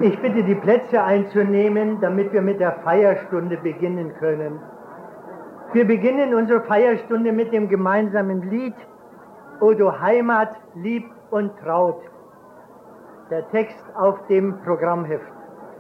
Ich bitte, die Plätze einzunehmen, damit wir mit der Feierstunde beginnen können. Wir beginnen unsere Feierstunde mit dem gemeinsamen Lied O du Heimat, lieb und traut. Der Text auf dem Programmheft.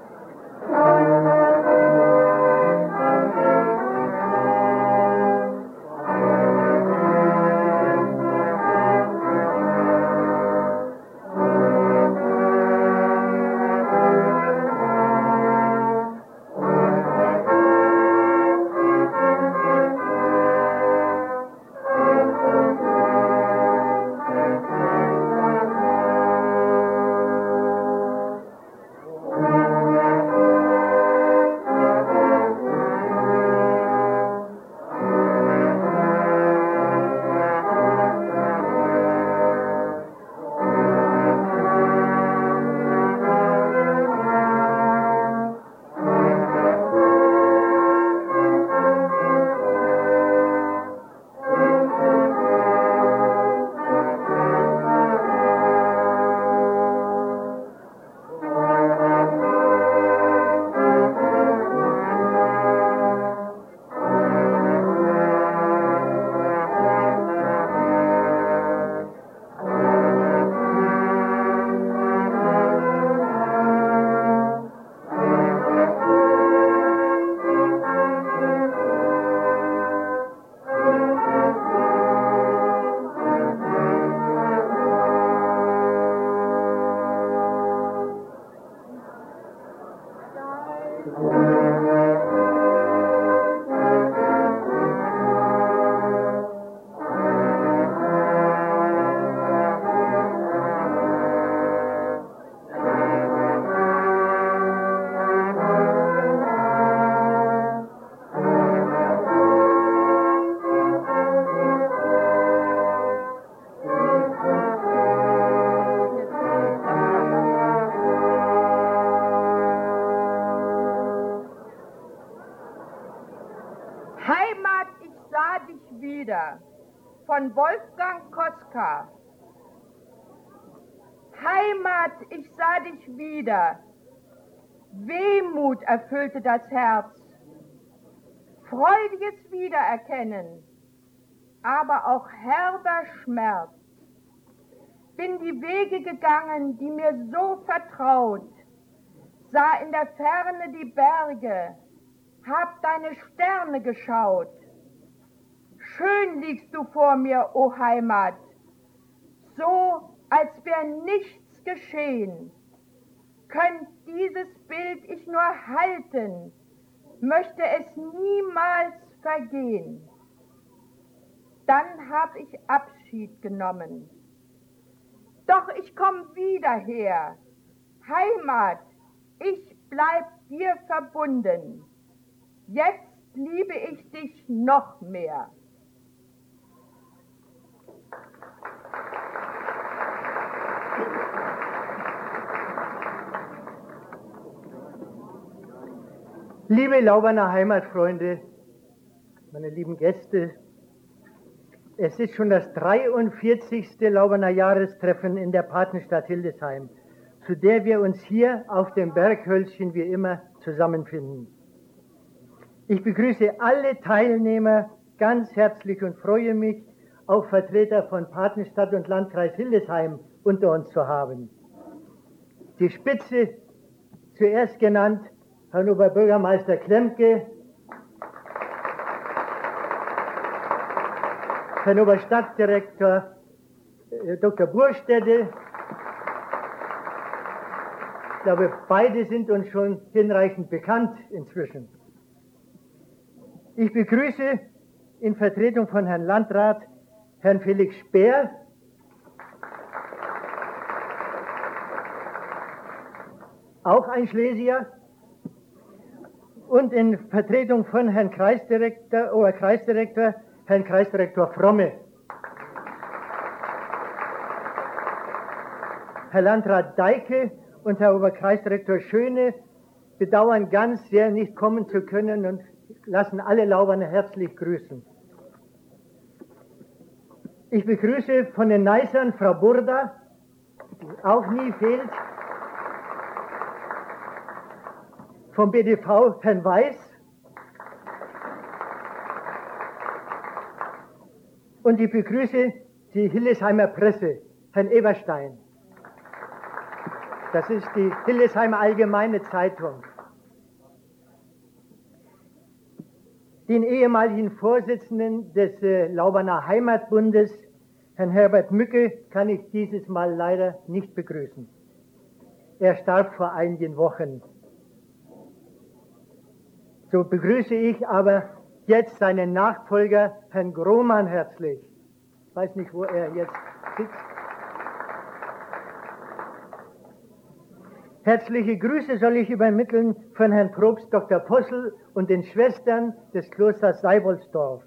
Von Wolfgang Koska. Heimat, ich sah dich wieder. Wehmut erfüllte das Herz. Freudiges Wiedererkennen, aber auch herber Schmerz. Bin die Wege gegangen, die mir so vertraut, sah in der Ferne die Berge, hab deine Sterne geschaut. Schön liegst du vor mir, o Heimat, so als wär nichts geschehen. Könnt dieses Bild ich nur halten, möchte es niemals vergehen. Dann hab ich Abschied genommen. Doch ich komm wieder her. Heimat, ich bleib dir verbunden. Jetzt liebe ich dich noch mehr. Liebe Lauberner Heimatfreunde, meine lieben Gäste, es ist schon das 43. Lauberner Jahrestreffen in der Patenstadt Hildesheim, zu der wir uns hier auf dem Berghölzchen wie immer zusammenfinden. Ich begrüße alle Teilnehmer ganz herzlich und freue mich, auch Vertreter von Patenstadt und Landkreis Hildesheim unter uns zu haben. Die Spitze, zuerst genannt, Herrn Oberbürgermeister Klemke, Herrn Oberstadtdirektor Dr. Burstede. Ich glaube, beide sind uns schon hinreichend bekannt inzwischen. Ich begrüße in Vertretung von Herrn Landrat Herrn Felix Speer, auch ein Schlesier, und in Vertretung von Herrn Kreisdirektor, Oberkreisdirektor, Herrn Kreisdirektor Fromme. Herr Landrat Deike und Herr Oberkreisdirektor Schöne bedauern ganz sehr, nicht kommen zu können und lassen alle Lauberner herzlich grüßen. Ich begrüße von den Neissern Frau Burda, die auch nie fehlt, vom BDV, Herrn Weiß. Und ich begrüße die Hildesheimer Presse, Herrn Eberstein. Das ist die Hildesheimer Allgemeine Zeitung. Den ehemaligen Vorsitzenden des Lauberner Heimatbundes, Herrn Herbert Mücke, kann ich dieses Mal leider nicht begrüßen. Er starb vor einigen Wochen. So begrüße ich aber jetzt seinen Nachfolger, Herrn Grohmann, herzlich. Ich weiß nicht, wo er jetzt sitzt. Herzliche Grüße soll ich übermitteln von Herrn Propst Dr. Possel und den Schwestern des Klosters Seiboldsdorf.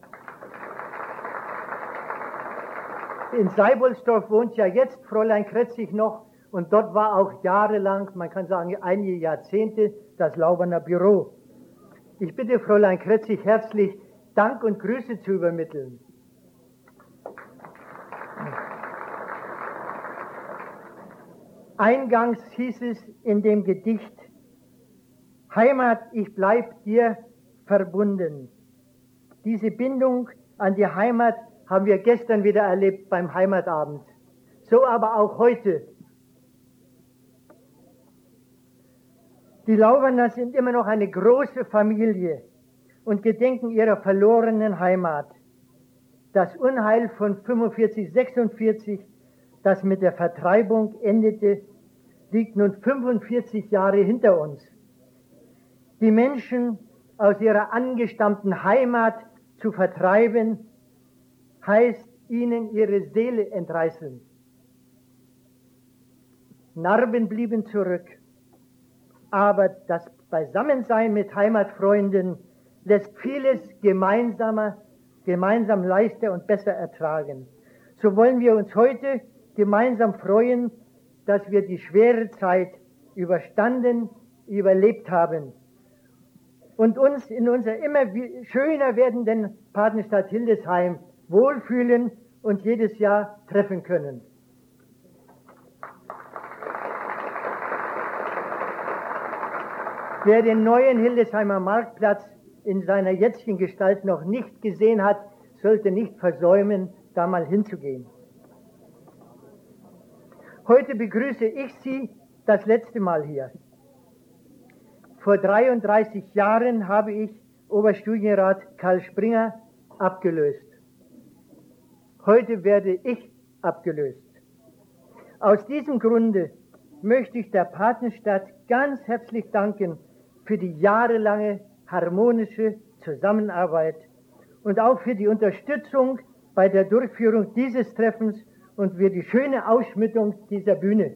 In Seiboldsdorf wohnt ja jetzt Fräulein Kretzig noch und dort war auch jahrelang, man kann sagen einige Jahrzehnte, das Lauberner Büro. Ich bitte Fräulein Kretzig herzlich, Dank und Grüße zu übermitteln. Eingangs hieß es in dem Gedicht: Heimat, ich bleib dir verbunden. Diese Bindung an die Heimat haben wir gestern wieder erlebt beim Heimatabend. So aber auch heute. Die Lauberner sind immer noch eine große Familie und gedenken ihrer verlorenen Heimat. Das Unheil von 45, 46, das mit der Vertreibung endete, liegt nun 45 Jahre hinter uns. Die Menschen aus ihrer angestammten Heimat zu vertreiben, heißt ihnen ihre Seele entreißen. Narben blieben zurück, aber das Beisammensein mit Heimatfreunden lässt vieles gemeinsam leichter und besser ertragen. So wollen wir uns heute gemeinsam freuen, dass wir die schwere Zeit überstanden, überlebt haben und uns in unserer immer schöner werdenden Patenstadt Hildesheim wohlfühlen und jedes Jahr treffen können. Wer den neuen Hildesheimer Marktplatz in seiner jetzigen Gestalt noch nicht gesehen hat, sollte nicht versäumen, da mal hinzugehen. Heute begrüße ich Sie das letzte Mal hier. Vor 33 Jahren habe ich Oberstudienrat Karl Springer abgelöst. Heute werde ich abgelöst. Aus diesem Grunde möchte ich der Patenstadt ganz herzlich danken für die jahrelange harmonische Zusammenarbeit und auch für die Unterstützung bei der Durchführung dieses Treffens und für die schöne Ausschmückung dieser Bühne.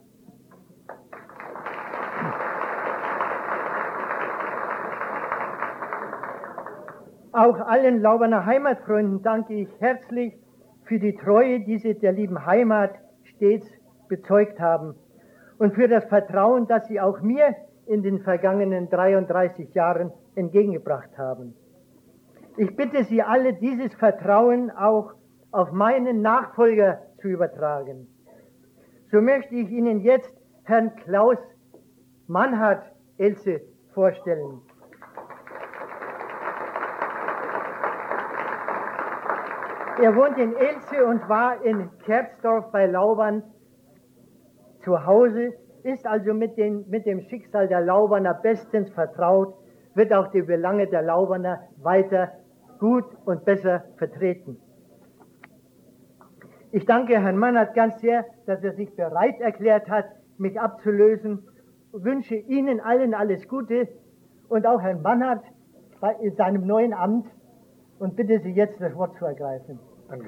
Auch allen Lauberner Heimatfreunden danke ich herzlich für die Treue, die sie der lieben Heimat stets bezeugt haben und für das Vertrauen, das sie auch mir in den vergangenen 33 Jahren entgegengebracht haben. Ich bitte Sie alle, dieses Vertrauen auch auf meinen Nachfolger zu übertragen. So möchte ich Ihnen jetzt Herrn Klaus Mannhardt-Else vorstellen. Er wohnt in Elze und war in Kerzdorf bei Laubern zu Hause, ist also mit dem Schicksal der Lauberner bestens vertraut, wird auch die Belange der Lauberner weiter gut und besser vertreten. Ich danke Herrn Mannhardt ganz sehr, dass er sich bereit erklärt hat, mich abzulösen. Ich wünsche Ihnen allen alles Gute und auch Herrn Mannhardt in seinem neuen Amt und bitte Sie jetzt das Wort zu ergreifen. Danke.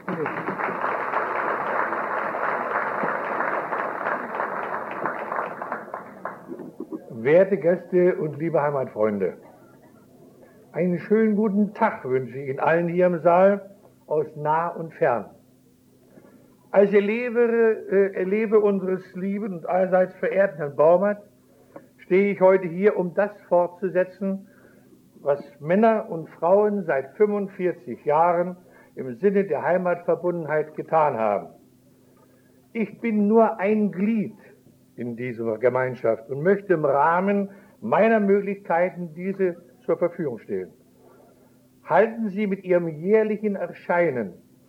Werte Gäste und liebe Heimatfreunde, einen schönen guten Tag wünsche ich Ihnen allen hier im Saal aus nah und fern. Als Erlebe unseres lieben und allseits verehrten Herrn Baumert stehe ich heute hier, um das fortzusetzen, was Männer und Frauen seit 45 Jahren im Sinne der Heimatverbundenheit getan haben. Ich bin nur ein Glied in dieser Gemeinschaft und möchte im Rahmen meiner Möglichkeiten diese zur Verfügung stehen. Halten Sie mit Ihrem jährlichen Erscheinen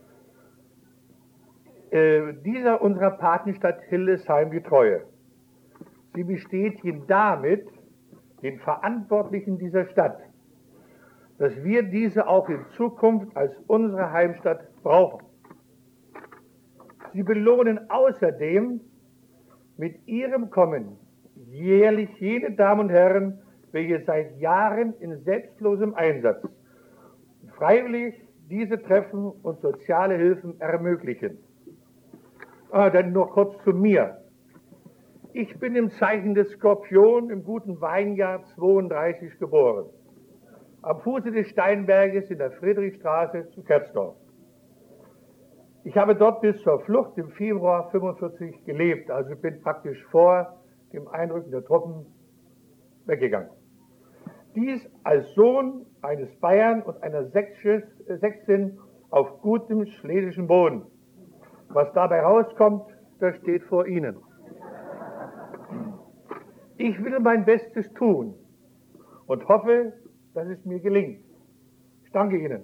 dieser unserer Patenstadt Hildesheim die Treue. Sie bestätigen damit den Verantwortlichen dieser Stadt, dass wir diese auch in Zukunft als unsere Heimstadt brauchen. Sie belohnen außerdem mit ihrem Kommen jährlich jene Damen und Herren, welche seit Jahren in selbstlosem Einsatz freiwillig diese Treffen und soziale Hilfen ermöglichen. Dann noch kurz zu mir. Ich bin im Zeichen des Skorpion im guten Weinjahr 32 geboren. Am Fuße des Steinberges in der Friedrichstraße zu Kerzdorf. Ich habe dort bis zur Flucht im Februar 45 gelebt, also bin praktisch vor dem Einrücken der Truppen weggegangen. Dies als Sohn eines Bayern und einer Sächsin auf gutem schlesischen Boden. Was dabei rauskommt, das steht vor Ihnen. Ich will mein Bestes tun und hoffe, dass es mir gelingt. Ich danke Ihnen.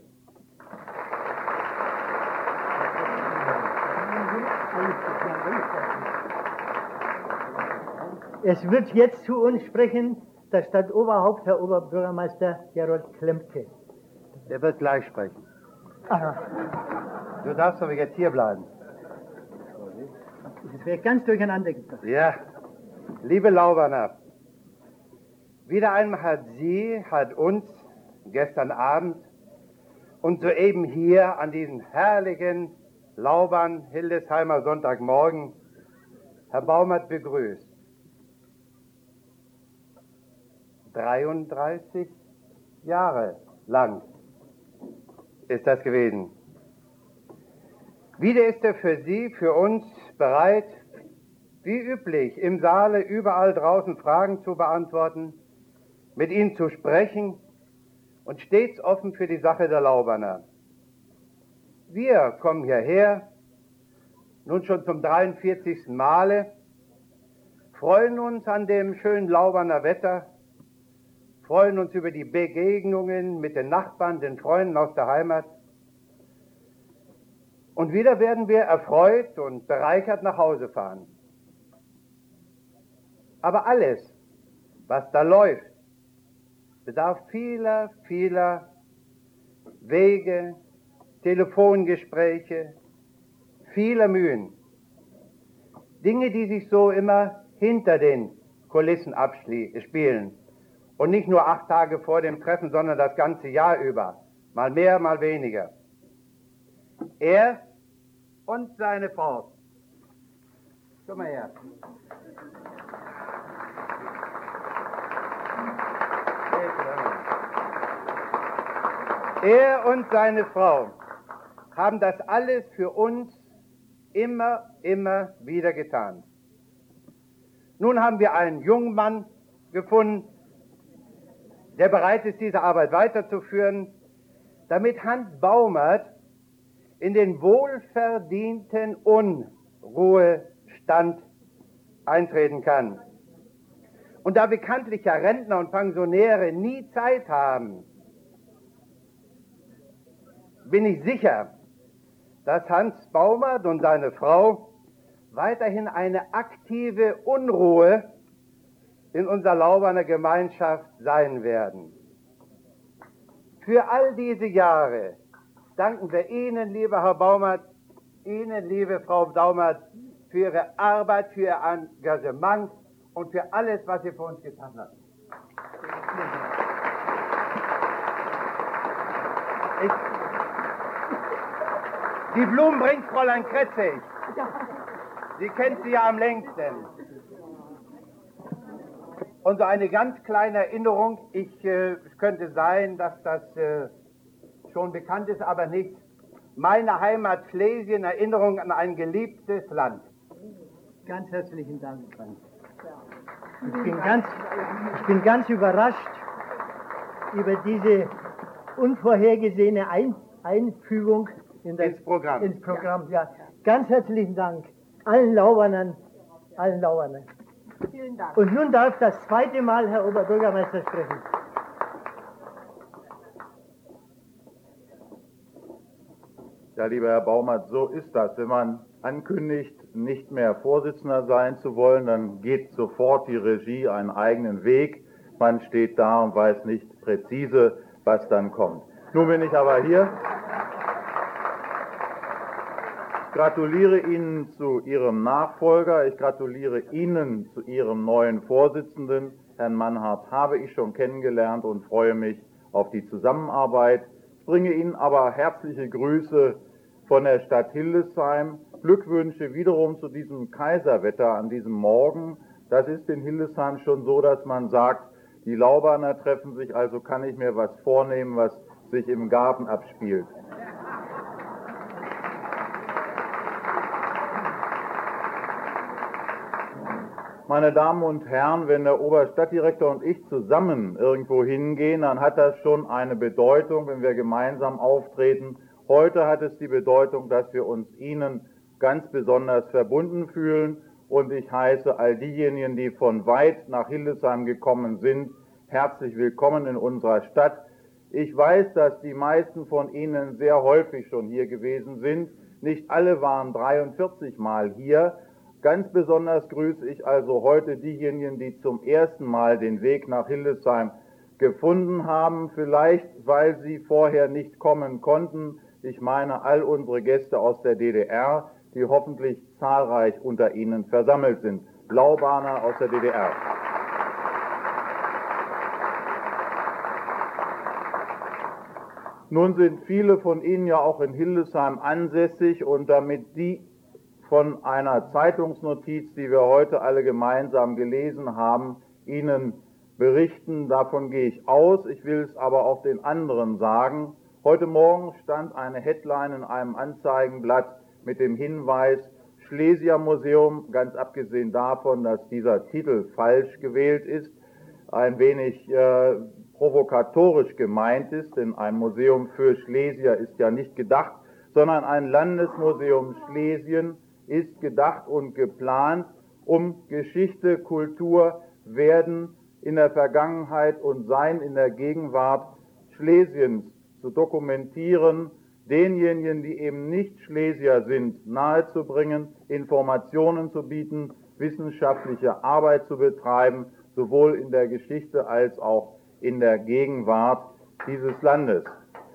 Es wird jetzt zu uns sprechen das Stadtoberhaupt, Herr Oberbürgermeister Gerold Klemke. Der wird gleich sprechen. Aha. Du darfst aber jetzt hier bleiben. Es wäre ganz durcheinander gebracht. Ja, liebe Lauberner, wieder einmal hat uns gestern Abend und soeben hier an diesem herrlichen Laubern Hildesheimer Sonntagmorgen Herr Baumert begrüßt. 33 Jahre lang ist das gewesen. Wieder ist er für Sie, für uns bereit, wie üblich, im Saale überall draußen Fragen zu beantworten, mit Ihnen zu sprechen und stets offen für die Sache der Lauberner. Wir kommen hierher, nun schon zum 43. Male, freuen uns an dem schönen Lauberner Wetter, freuen uns über die Begegnungen mit den Nachbarn, den Freunden aus der Heimat. Und wieder werden wir erfreut und bereichert nach Hause fahren. Aber alles, was da läuft, bedarf vieler, vieler Wege, Telefongespräche, vieler Mühen. Dinge, die sich so immer hinter den Kulissen abspielen. Und nicht nur 8 Tage vor dem Treffen, sondern das ganze Jahr über. Mal mehr, mal weniger. Er und seine Frau. Komm mal her. Er und seine Frau haben das alles für uns immer wieder getan. Nun haben wir einen jungen Mann gefunden, der bereit ist, diese Arbeit weiterzuführen, damit Hans Baumert in den wohlverdienten Unruhestand eintreten kann. Und da bekanntlich ja Rentner und Pensionäre nie Zeit haben, bin ich sicher, dass Hans Baumert und seine Frau weiterhin eine aktive Unruhe in unserer Lauberner Gemeinschaft sein werden. Für all diese Jahre danken wir Ihnen, lieber Herr Baumert, Ihnen, liebe Frau Baumert, für Ihre Arbeit, für Ihr Engagement und für alles, was Sie für uns getan haben. Die Blumen bringt Fräulein Kretzig. Sie kennt sie ja am längsten. Und so eine ganz kleine Erinnerung, es könnte sein, dass das schon bekannt ist, aber nicht. Meine Heimat Schlesien, Erinnerung an ein geliebtes Land. Ganz herzlichen Dank. Ich bin ganz überrascht über diese unvorhergesehene Einfügung ins Programm. Ja. Ganz herzlichen Dank allen Laubernern, allen Laubernern. Vielen Dank. Und nun darf das zweite Mal Herr Oberbürgermeister sprechen. Ja, lieber Herr Baumert, so ist das. Wenn man ankündigt, nicht mehr Vorsitzender sein zu wollen, dann geht sofort die Regie einen eigenen Weg. Man steht da und weiß nicht präzise, was dann kommt. Nun bin ich aber hier. Ich gratuliere Ihnen zu Ihrem Nachfolger. Ich gratuliere Ihnen zu Ihrem neuen Vorsitzenden. Herrn Mannhardt habe ich schon kennengelernt und freue mich auf die Zusammenarbeit. Ich bringe Ihnen aber herzliche Grüße von der Stadt Hildesheim. Glückwünsche wiederum zu diesem Kaiserwetter an diesem Morgen. Das ist in Hildesheim schon so, dass man sagt, die Lauberner treffen sich, also kann ich mir was vornehmen, was sich im Garten abspielt. Meine Damen und Herren, wenn der Oberstadtdirektor und ich zusammen irgendwo hingehen, dann hat das schon eine Bedeutung, wenn wir gemeinsam auftreten. Heute hat es die Bedeutung, dass wir uns Ihnen ganz besonders verbunden fühlen. Und ich heiße all diejenigen, die von weit nach Hildesheim gekommen sind, herzlich willkommen in unserer Stadt. Ich weiß, dass die meisten von Ihnen sehr häufig schon hier gewesen sind. Nicht alle waren 43 Mal hier. Ganz besonders grüße ich also heute diejenigen, die zum ersten Mal den Weg nach Hildesheim gefunden haben, vielleicht weil sie vorher nicht kommen konnten. Ich meine all unsere Gäste aus der DDR, die hoffentlich zahlreich unter Ihnen versammelt sind. Blaubarner aus der DDR. Nun sind viele von Ihnen ja auch in Hildesheim ansässig und damit die von einer Zeitungsnotiz, die wir heute alle gemeinsam gelesen haben, Ihnen berichten. Davon gehe ich aus. Ich will es aber auch den anderen sagen. Heute Morgen stand eine Headline in einem Anzeigenblatt mit dem Hinweis Schlesier-Museum, ganz abgesehen davon, dass dieser Titel falsch gewählt ist, ein wenig provokatorisch gemeint ist, denn ein Museum für Schlesier ist ja nicht gedacht, sondern ein Landesmuseum Schlesien ist gedacht und geplant, um Geschichte, Kultur, Werden in der Vergangenheit und Sein in der Gegenwart Schlesiens zu dokumentieren, denjenigen, die eben nicht Schlesier sind, nahezubringen, Informationen zu bieten, wissenschaftliche Arbeit zu betreiben, sowohl in der Geschichte als auch in der Gegenwart dieses Landes.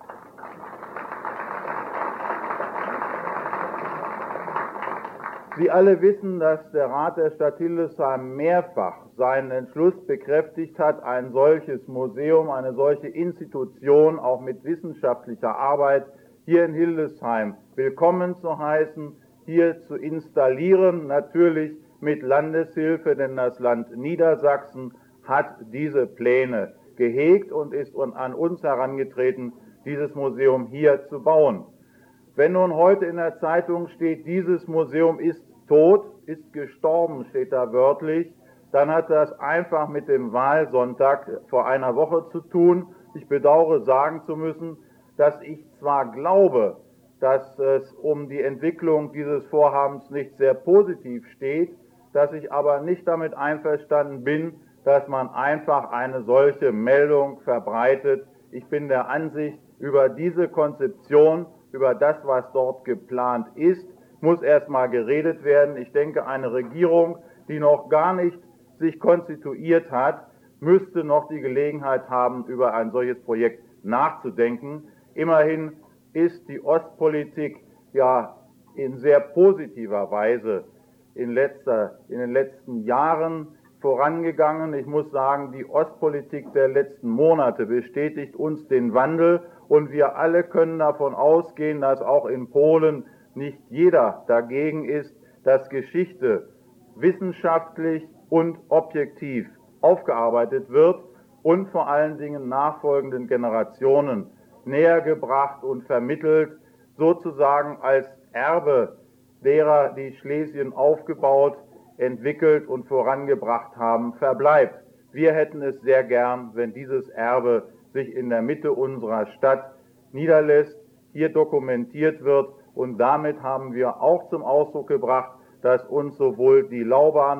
Sie alle wissen, dass der Rat der Stadt Hildesheim mehrfach seinen Entschluss bekräftigt hat, ein solches Museum, eine solche Institution auch mit wissenschaftlicher Arbeit hier in Hildesheim willkommen zu heißen, hier zu installieren, natürlich mit Landeshilfe, denn das Land Niedersachsen hat diese Pläne gehegt und ist an uns herangetreten, dieses Museum hier zu bauen. Wenn nun heute in der Zeitung steht, dieses Museum ist tot, ist gestorben, steht da wörtlich, dann hat das einfach mit dem Wahlsonntag vor einer Woche zu tun. Ich bedauere sagen zu müssen, dass ich zwar glaube, dass es um die Entwicklung dieses Vorhabens nicht sehr positiv steht, dass ich aber nicht damit einverstanden bin, dass man einfach eine solche Meldung verbreitet. Ich bin der Ansicht, über diese Konzeption, über das, was dort geplant ist, muss erstmal geredet werden. Ich denke, eine Regierung, die noch gar nicht sich konstituiert hat, müsste noch die Gelegenheit haben, über ein solches Projekt nachzudenken. Immerhin ist die Ostpolitik ja in sehr positiver Weise in den letzten Jahren vorangegangen. Ich muss sagen, die Ostpolitik der letzten Monate bestätigt uns den Wandel und wir alle können davon ausgehen, dass auch in Polen nicht jeder dagegen ist, dass Geschichte wissenschaftlich und objektiv aufgearbeitet wird und vor allen Dingen nachfolgenden Generationen nähergebracht und vermittelt, sozusagen als Erbe derer, die Schlesien aufgebaut, entwickelt und vorangebracht haben, verbleibt. Wir hätten es sehr gern, wenn dieses Erbe sich in der Mitte unserer Stadt niederlässt, hier dokumentiert wird und damit haben wir auch zum Ausdruck gebracht, dass uns sowohl die Lauberner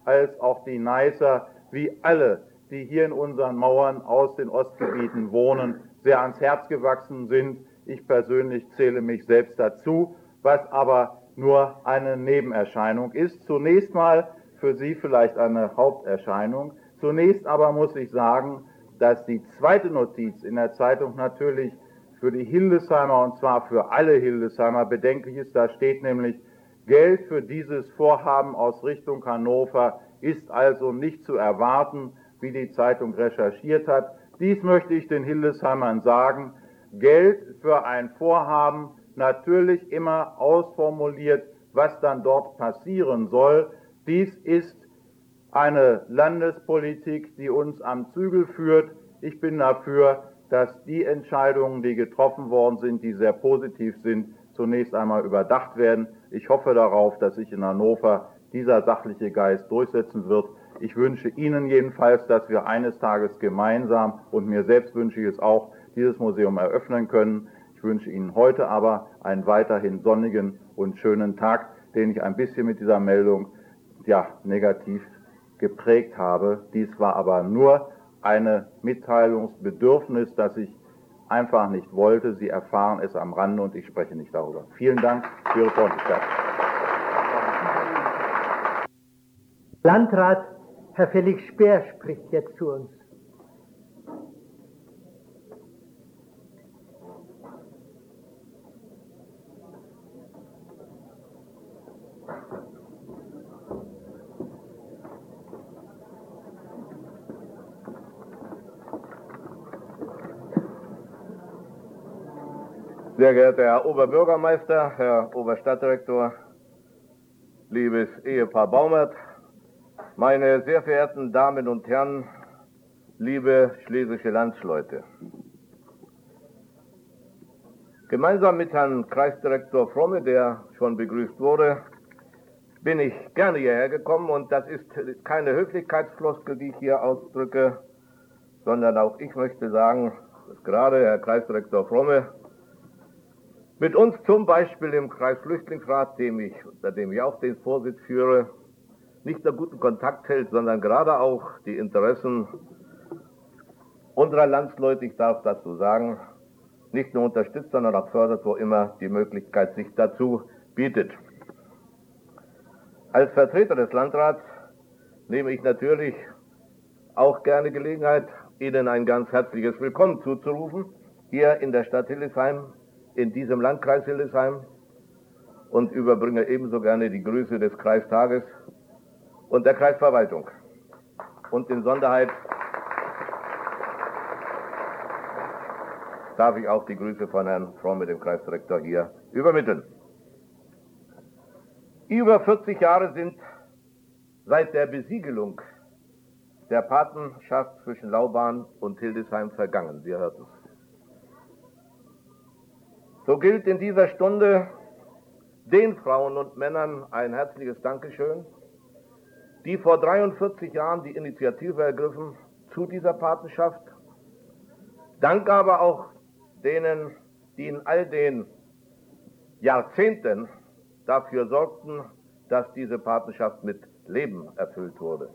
als auch die Neisser, wie alle, die hier in unseren Mauern aus den Ostgebieten wohnen, sehr ans Herz gewachsen sind. Ich persönlich zähle mich selbst dazu, was aber nur eine Nebenerscheinung ist. Zunächst mal für Sie vielleicht eine Haupterscheinung. Zunächst aber muss ich sagen, dass die zweite Notiz in der Zeitung natürlich für die Hildesheimer, und zwar für alle Hildesheimer, bedenklich ist. Da steht nämlich, Geld für dieses Vorhaben aus Richtung Hannover ist also nicht zu erwarten, wie die Zeitung recherchiert hat. Dies möchte ich den Hildesheimern sagen. Geld für ein Vorhaben, natürlich immer ausformuliert, was dann dort passieren soll. Dies ist eine Landespolitik, die uns am Zügel führt. Ich bin dafür, dass die Entscheidungen, die getroffen worden sind, die sehr positiv sind, zunächst einmal überdacht werden. Ich hoffe darauf, dass sich in Hannover dieser sachliche Geist durchsetzen wird. Ich wünsche Ihnen jedenfalls, dass wir eines Tages gemeinsam, und mir selbst wünsche ich es auch, dieses Museum eröffnen können. Ich wünsche Ihnen heute aber einen weiterhin sonnigen und schönen Tag, den ich ein bisschen mit dieser Meldung negativ geprägt habe. Dies war aber nur ein Mitteilungsbedürfnis, das ich einfach nicht wollte. Sie erfahren es am Rande und ich spreche nicht darüber. Vielen Dank für Ihre Freundlichkeit. Landrat Herr Felix Speer spricht jetzt zu uns. Sehr geehrter Herr Oberbürgermeister, Herr Oberstadtdirektor, liebes Ehepaar Baumert, meine sehr verehrten Damen und Herren, liebe schlesische Landsleute. Gemeinsam mit Herrn Kreisdirektor Fromme, der schon begrüßt wurde, bin ich gerne hierher gekommen, und das ist keine Höflichkeitsfloskel, die ich hier ausdrücke, sondern auch ich möchte sagen, dass gerade Herr Kreisdirektor Fromme mit uns zum Beispiel im Kreisflüchtlingsrat, unter dem ich auch den Vorsitz führe, nicht nur guten Kontakt hält, sondern gerade auch die Interessen unserer Landsleute, ich darf dazu sagen, nicht nur unterstützt, sondern auch fördert, wo immer die Möglichkeit sich dazu bietet. Als Vertreter des Landrats nehme ich natürlich auch gerne Gelegenheit, Ihnen ein ganz herzliches Willkommen zuzurufen, hier in der Stadt Hildesheim, in diesem Landkreis Hildesheim, und überbringe ebenso gerne die Grüße des Kreistages und der Kreisverwaltung. Und in Sonderheit darf ich auch die Grüße von Herrn Fromme, dem Kreisdirektor, hier übermitteln. Über 40 Jahre sind seit der Besiegelung der Patenschaft zwischen Lauban und Hildesheim vergangen. Sie hörten es. So gilt in dieser Stunde den Frauen und Männern ein herzliches Dankeschön, die vor 43 Jahren die Initiative ergriffen zu dieser Patenschaft. Dank aber auch denen, die in all den Jahrzehnten dafür sorgten, dass diese Patenschaft mit Leben erfüllt wurde.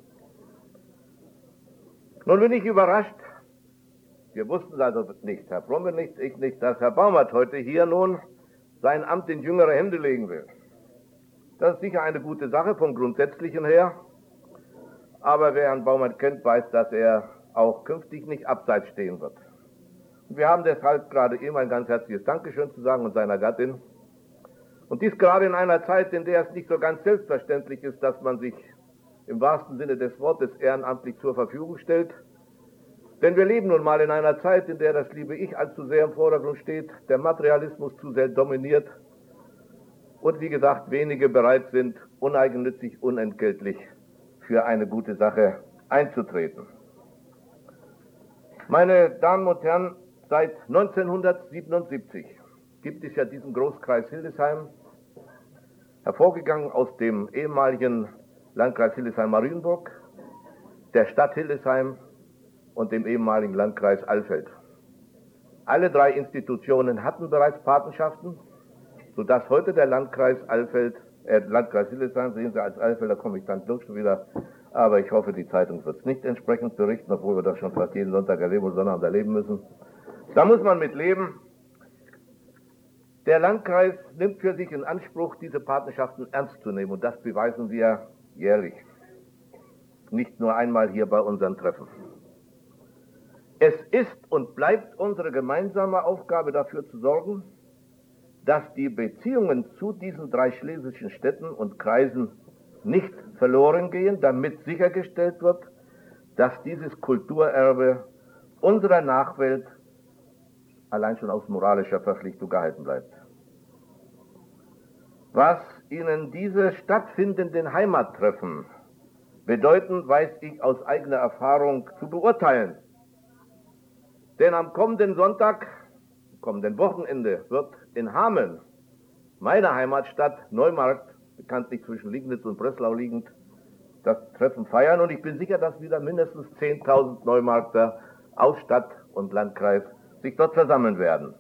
Nun bin ich überrascht, wir wussten es also nicht, Herr Fromme nicht, ich nicht, dass Herr Baumert heute hier nun sein Amt in jüngere Hände legen will. Das ist sicher eine gute Sache vom Grundsätzlichen her, aber wer Herrn Baumert kennt, weiß, dass er auch künftig nicht abseits stehen wird. Und wir haben deshalb gerade ihm ein ganz herzliches Dankeschön zu sagen und seiner Gattin. Und dies gerade in einer Zeit, in der es nicht so ganz selbstverständlich ist, dass man sich im wahrsten Sinne des Wortes ehrenamtlich zur Verfügung stellt. Denn wir leben nun mal in einer Zeit, in der das liebe Ich allzu sehr im Vordergrund steht, der Materialismus zu sehr dominiert und wie gesagt, wenige bereit sind, uneigennützig, unentgeltlich für eine gute Sache einzutreten. Meine Damen und Herren, seit 1977 gibt es ja diesen Großkreis Hildesheim, hervorgegangen aus dem ehemaligen Landkreis Hildesheim-Marienburg, der Stadt Hildesheim und dem ehemaligen Landkreis Alfeld. Alle drei Institutionen hatten bereits Patenschaften, sodass heute der Landkreis Hildesheim, sehen Sie, als Alfelder komme ich dann schon wieder Aber ich hoffe, die Zeitung wird es nicht entsprechend berichten, obwohl wir das schon fast jeden Sonntag erleben und Sonnabend erleben müssen. Da muss man mit leben. Der Landkreis nimmt für sich in Anspruch, diese Patenschaften ernst zu nehmen. Und das beweisen wir jährlich. Nicht nur einmal hier bei unseren Treffen. Es ist und bleibt unsere gemeinsame Aufgabe, dafür zu sorgen, dass die Beziehungen zu diesen 3 schlesischen Städten und Kreisen nicht verloren gehen, damit sichergestellt wird, dass dieses Kulturerbe unserer Nachwelt allein schon aus moralischer Verpflichtung gehalten bleibt. Was Ihnen diese stattfindenden Heimattreffen bedeuten, weiß ich aus eigener Erfahrung zu beurteilen. Denn am kommenden Sonntag, kommenden Wochenende, wird in Hameln, meiner Heimatstadt Neumarkt, bekanntlich zwischen Liegnitz und Breslau liegend, das Treffen feiern. Und ich bin sicher, dass wieder mindestens 10.000 Neumarkter aus Stadt und Landkreis sich dort versammeln werden.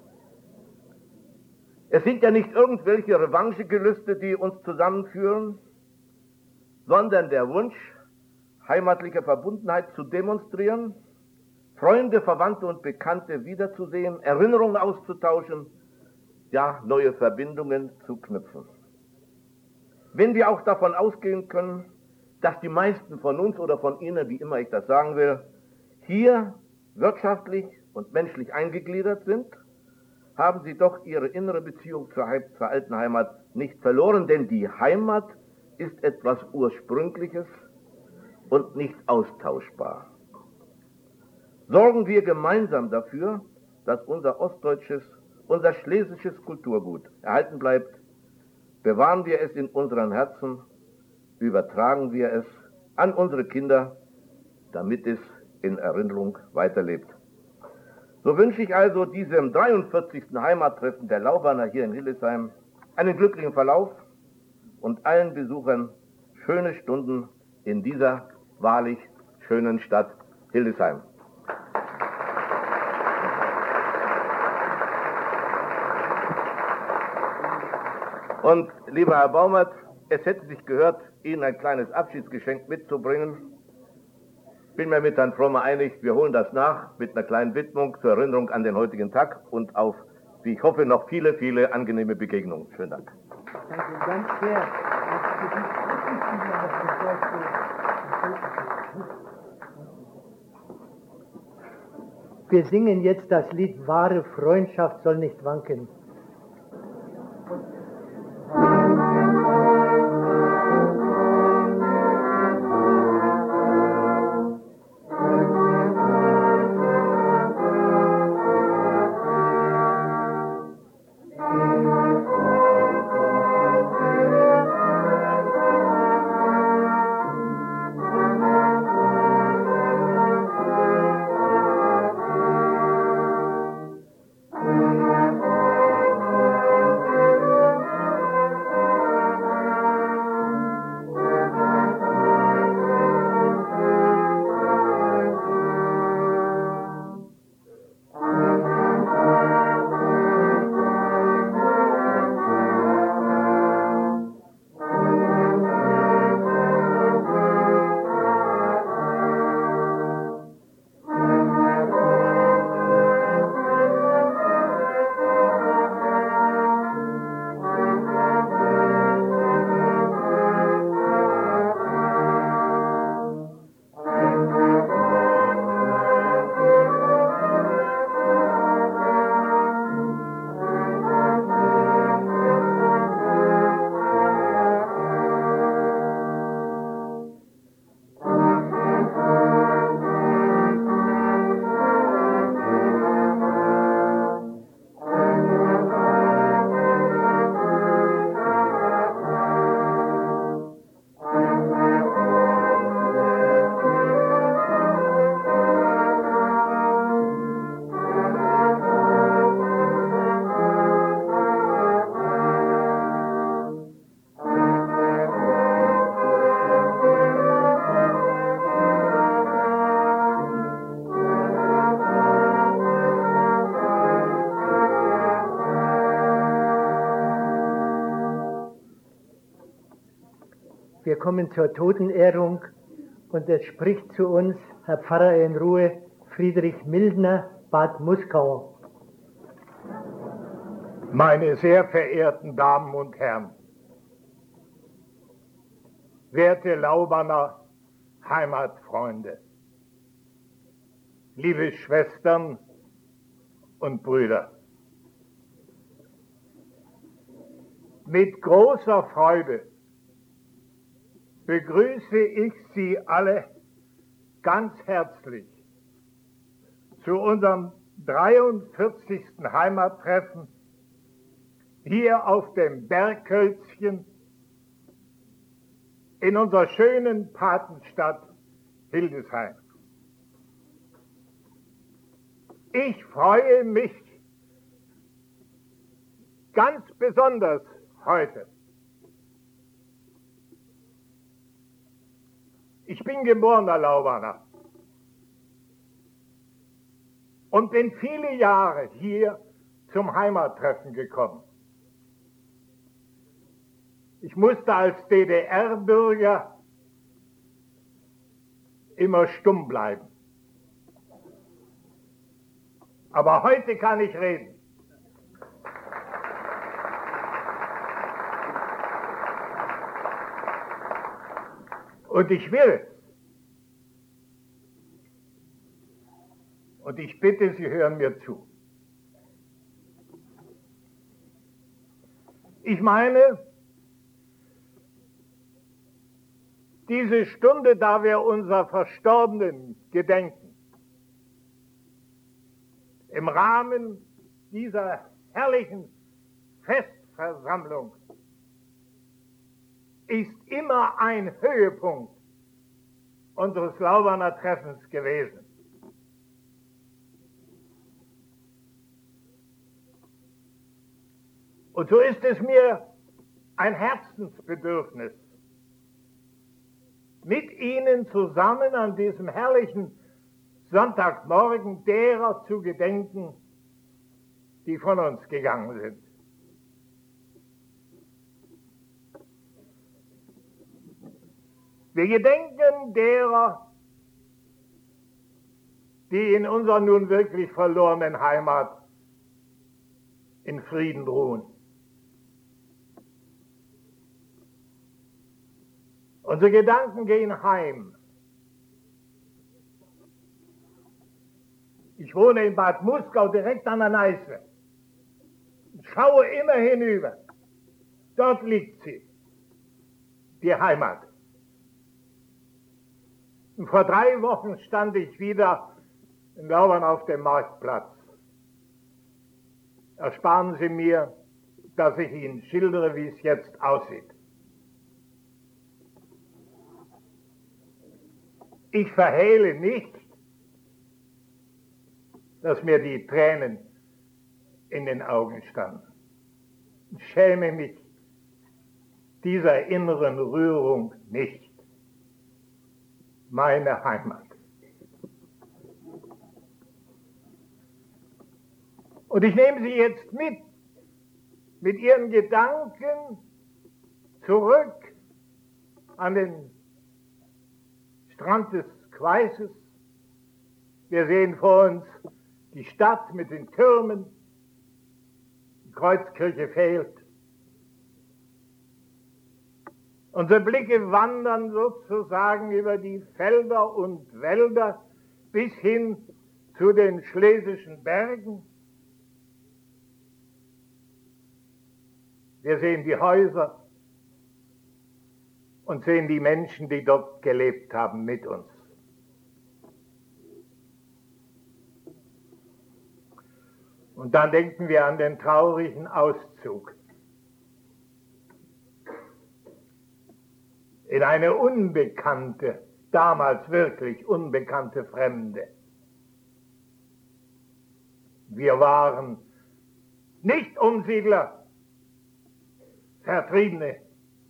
Es sind ja nicht irgendwelche Revanchegelüste, die uns zusammenführen, sondern der Wunsch, heimatliche Verbundenheit zu demonstrieren, Freunde, Verwandte und Bekannte wiederzusehen, Erinnerungen auszutauschen, ja, neue Verbindungen zu knüpfen. Wenn wir auch davon ausgehen können, dass die meisten von uns oder von Ihnen, wie immer ich das sagen will, hier wirtschaftlich und menschlich eingegliedert sind, haben Sie doch Ihre innere Beziehung zur alten Heimat nicht verloren, denn die Heimat ist etwas Ursprüngliches und nicht austauschbar. Sorgen wir gemeinsam dafür, dass unser ostdeutsches, unser schlesisches Kulturgut erhalten bleibt. Bewahren wir es in unseren Herzen, übertragen wir es an unsere Kinder, damit es in Erinnerung weiterlebt. So wünsche ich also diesem 43. Heimattreffen der Lauberner hier in Hildesheim einen glücklichen Verlauf und allen Besuchern schöne Stunden in dieser wahrlich schönen Stadt Hildesheim. Und lieber Herr Baumert, es hätte sich gehört, Ihnen ein kleines Abschiedsgeschenk mitzubringen. Bin mir mit Herrn Frommer einig, wir holen das nach mit einer kleinen Widmung zur Erinnerung an den heutigen Tag und auf, wie ich hoffe, noch viele, viele angenehme Begegnungen. Schönen Dank. Danke ganz sehr. Wir singen jetzt das Lied Wahre Freundschaft soll nicht wanken. Wir kommen zur Totenehrung Und es spricht zu uns Herr Pfarrer in Ruhe Friedrich Mildner, Bad Muskau. Meine sehr verehrten Damen und Herren, werte Lauberner Heimatfreunde, liebe Schwestern und Brüder, mit großer Freude begrüße ich Sie alle ganz herzlich zu unserem 43. Heimattreffen hier auf dem Berghölzchen in unserer schönen Patenstadt Hildesheim. Ich freue mich ganz besonders heute. Ich bin geborener Lauberner und bin viele Jahre hier zum Heimattreffen gekommen. Ich musste als DDR-Bürger immer stumm bleiben. Aber heute kann ich reden. Und ich will es. Und ich bitte, Sie hören mir zu. Ich meine, diese Stunde, da wir unser Verstorbenen gedenken, im Rahmen dieser herrlichen Festversammlung, ist immer ein Höhepunkt unseres Lauberner Treffens gewesen. Und so ist es mir ein Herzensbedürfnis, mit Ihnen zusammen an diesem herrlichen Sonntagmorgen derer zu gedenken, die von uns gegangen sind. Wir gedenken derer, die in unserer nun wirklich verlorenen Heimat in Frieden ruhen. Unsere Gedanken gehen heim. Ich wohne in Bad Muskau direkt an der Neiße. Ich schaue immer hinüber. Dort liegt sie, die Heimat. Und vor 3 Wochen stand ich wieder in Laubern auf dem Marktplatz. Ersparen Sie mir, dass ich Ihnen schildere, wie es jetzt aussieht. Ich verhehle nicht, dass mir die Tränen in den Augen standen. Ich schäme mich dieser inneren Rührung nicht. Meine Heimat. Und ich nehme Sie jetzt mit Ihren Gedanken zurück an den Strand des Quaises. Wir sehen vor uns die Stadt mit den Türmen. Die Kreuzkirche fehlt. Unsere Blicke wandern sozusagen über die Felder und Wälder bis hin zu den Schlesischen Bergen. Wir sehen die Häuser und sehen die Menschen, die dort gelebt haben, mit uns. Und dann denken wir an den traurigen Auszug in eine unbekannte, damals wirklich unbekannte Fremde. Wir waren nicht Umsiedler, Vertriebene.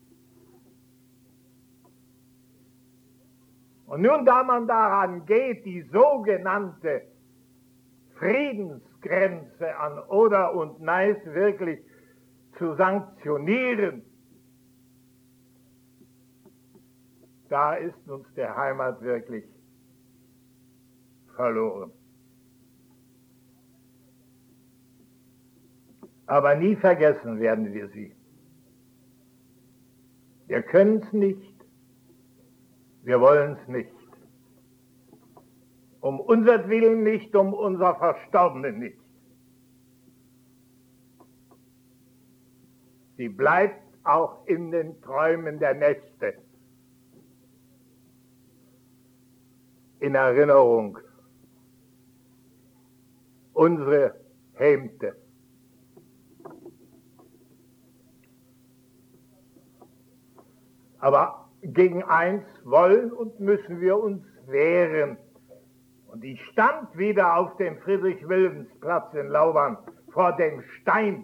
Und nun, da man daran geht, die sogenannte Friedensgrenze an Oder und Neiß wirklich zu sanktionieren, da ist uns der Heimat wirklich verloren. Aber nie vergessen werden wir sie. Wir können es nicht, wir wollen es nicht. Um unsertwillen nicht, um unser Verstorbenen nicht. Sie bleibt auch in den Träumen der Nächte in Erinnerung. Unsere Hemde. Aber gegen eins wollen und müssen wir uns wehren. Und ich stand wieder auf dem Friedrich-Wilhelms-Platz in Lauban vor dem Stein,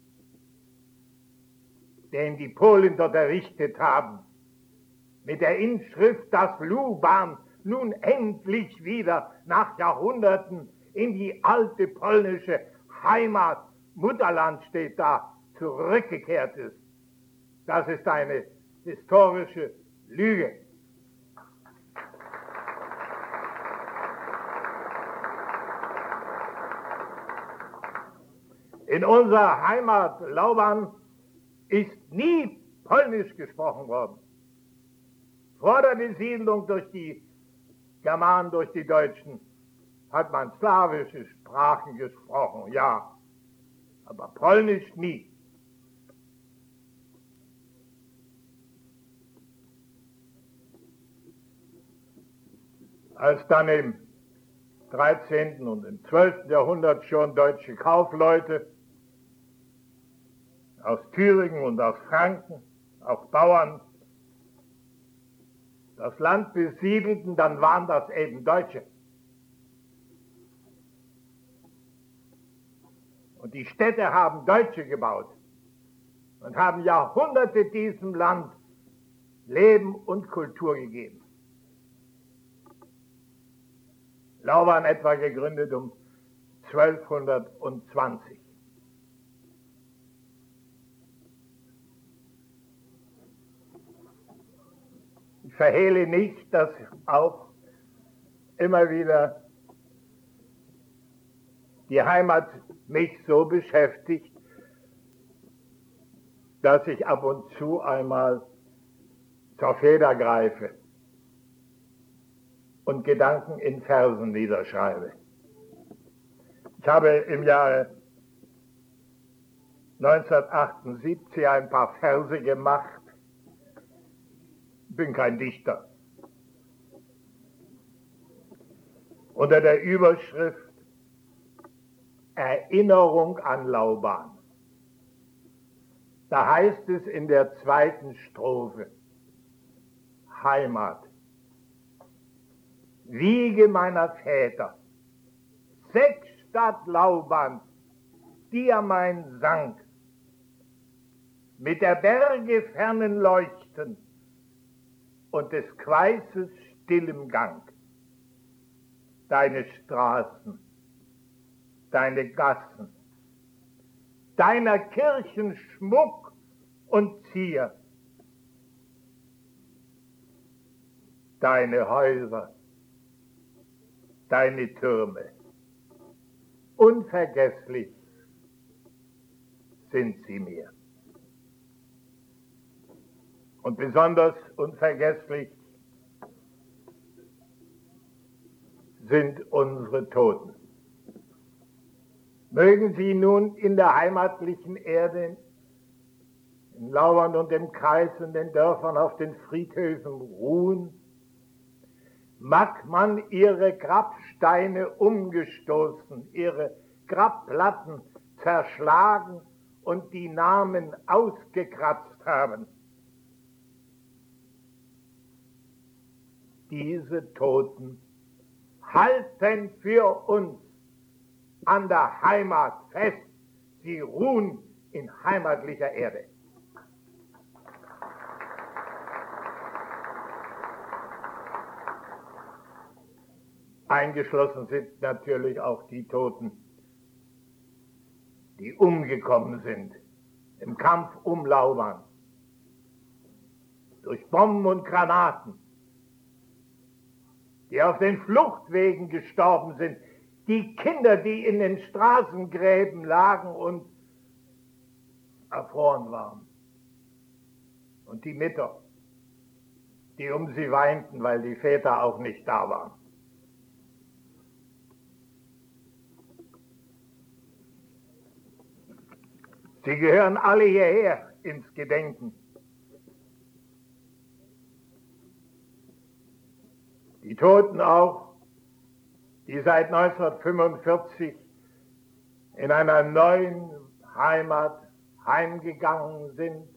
den die Polen dort errichtet haben, mit der Inschrift, dass Luban nun endlich wieder nach Jahrhunderten in die alte polnische Heimat, Mutterland steht da, zurückgekehrt ist. Das ist eine historische Lüge. In unserer Heimat Lauban ist nie Polnisch gesprochen worden. Vor der Besiedlung durch die Germanen, durch die Deutschen, hat man slawische Sprachen gesprochen, ja, aber Polnisch nie. Als dann im 13. und im 12. Jahrhundert schon deutsche Kaufleute aus Thüringen und aus Franken, auch Bauern, das Land besiedelten, dann waren das eben Deutsche. Und die Städte haben Deutsche gebaut und haben Jahrhunderte diesem Land Leben und Kultur gegeben. Lauban etwa gegründet um 1220. Ich verhehle nicht, dass auch immer wieder die Heimat mich so beschäftigt, dass ich ab und zu einmal zur Feder greife und Gedanken in Versen niederschreibe. Ich habe im Jahre 1978 ein paar Verse gemacht. Ich bin kein Dichter. Unter der Überschrift Erinnerung an Lauban. Da heißt es in der zweiten Strophe, Heimat, Wiege meiner Väter, Säckstadt Lauban, dir mein Sang, mit der Berge fernen Leuchten und des Queißes stillem Gang. Deine Straßen, deine Gassen, deiner Kirchen Schmuck und Zier, deine Häuser, deine Türme, unvergesslich sind sie mir. Und besonders unvergesslich sind unsere Toten. Mögen sie nun in der heimatlichen Erde, in Lauban und im Kreis und den Dörfern auf den Friedhöfen ruhen, mag man ihre Grabsteine umgestoßen, ihre Grabplatten zerschlagen und die Namen ausgekratzt haben. Diese Toten halten für uns an der Heimat fest. Sie ruhen in heimatlicher Erde. Eingeschlossen sind natürlich auch die Toten, die umgekommen sind im Kampf um Lauban. Durch Bomben und Granaten die auf den Fluchtwegen gestorben sind, die Kinder, die in den Straßengräben lagen und erfroren waren. Und die Mütter, die um sie weinten, weil die Väter auch nicht da waren. Sie gehören alle hierher ins Gedenken. Die Toten auch, die seit 1945 in einer neuen Heimat heimgegangen sind.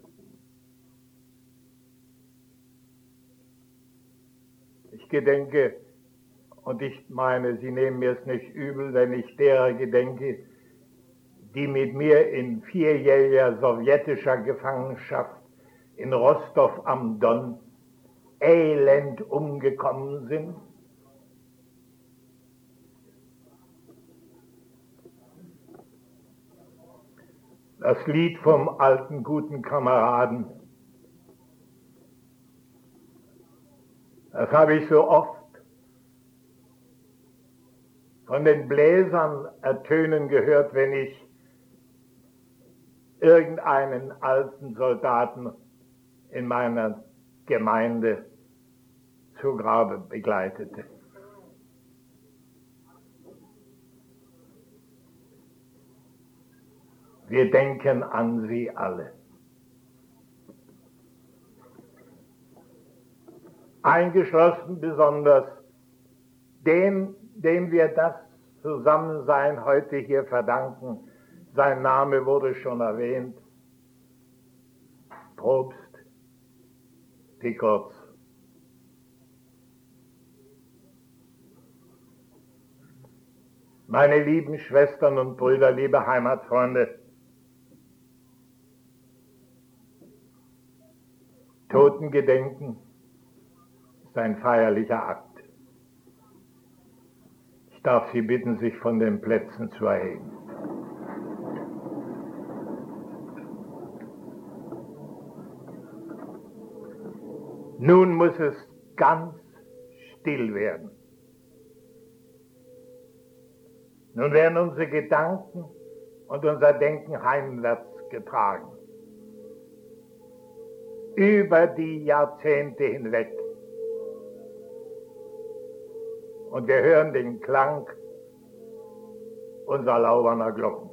Ich gedenke, und ich meine, Sie nehmen mir es nicht übel, wenn ich derer gedenke, die mit mir in 4-jähriger sowjetischer Gefangenschaft in Rostow am Don elend umgekommen sind. Das Lied vom alten guten Kameraden, das habe ich so oft von den Bläsern ertönen gehört, wenn ich irgendeinen alten Soldaten in meiner Gemeinde zu Grabe begleitete. Wir denken an sie alle. Eingeschlossen besonders dem wir das Zusammensein heute hier verdanken. Sein Name wurde schon erwähnt. Probst Dickertz. Meine lieben Schwestern und Brüder, liebe Heimatfreunde, Totengedenken ist ein feierlicher Akt. Ich darf Sie bitten, sich von den Plätzen zu erheben. Nun muss es ganz still werden. Nun werden unsere Gedanken und unser Denken heimwärts getragen. Über die Jahrzehnte hinweg. Und wir hören den Klang unserer Lauberner Glocken.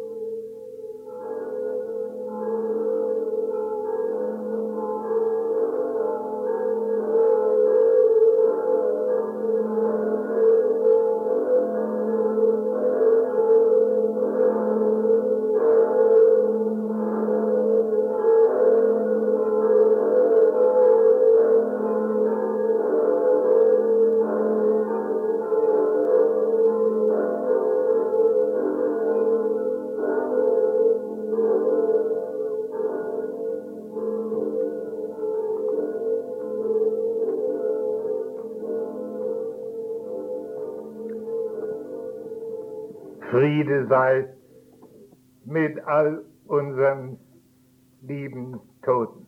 Friede sei mit all unseren lieben Toten.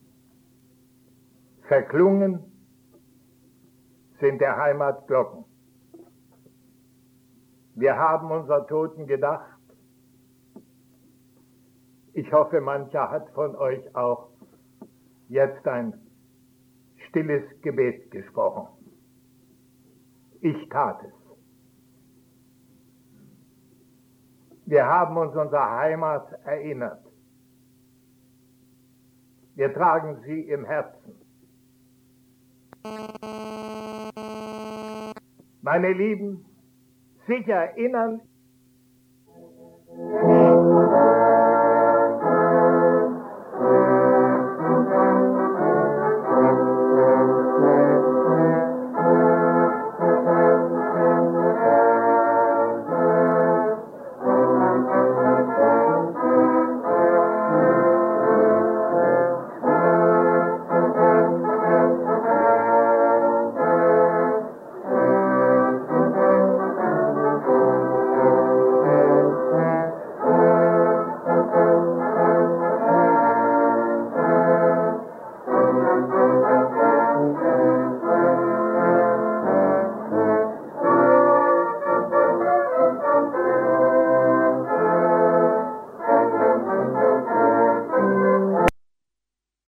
Verklungen sind der Heimat Glocken. Wir haben unserer Toten gedacht. Ich hoffe, mancher hat von euch auch jetzt ein stilles Gebet gesprochen. Ich tat es. Wir haben uns unserer Heimat erinnert. Wir tragen sie im Herzen. Meine Lieben, sich erinnern